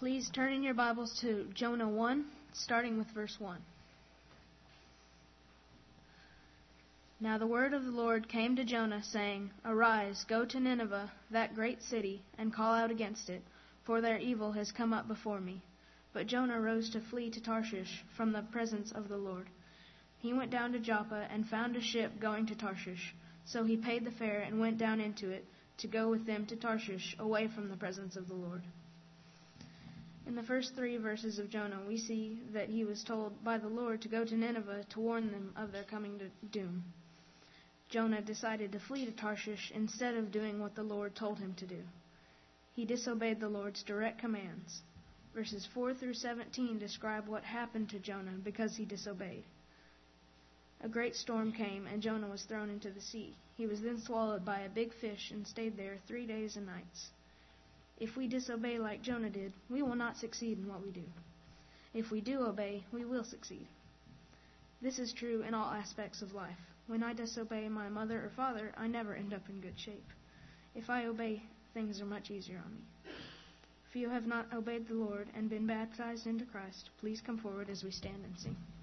Please turn in your Bibles to Jonah 1, starting with verse 1. Now the word of the Lord came to Jonah, saying, Arise, go to Nineveh, that great city, and call out against it, for their evil has come up before me. But Jonah rose to flee to Tarshish from the presence of the Lord. He went down to Joppa and found a ship going to Tarshish. So he paid the fare and went down into it to go with them to Tarshish, away from the presence of the Lord. In the first 3 verses of Jonah, we see that he was told by the Lord to go to Nineveh to warn them of their coming doom. Jonah decided to flee to Tarshish instead of doing what the Lord told him to do. He disobeyed the Lord's direct commands. Verses 4 through 17 describe what happened to Jonah because he disobeyed. A great storm came, and Jonah was thrown into the sea. He was then swallowed by a big fish and stayed there 3 days and nights. If we disobey like Jonah did, we will not succeed in what we do. If we do obey, we will succeed. This is true in all aspects of life. When I disobey my mother or father, I never end up in good shape. If I obey, things are much easier on me. If you have not obeyed the Lord and been baptized into Christ, please come forward as we stand and sing.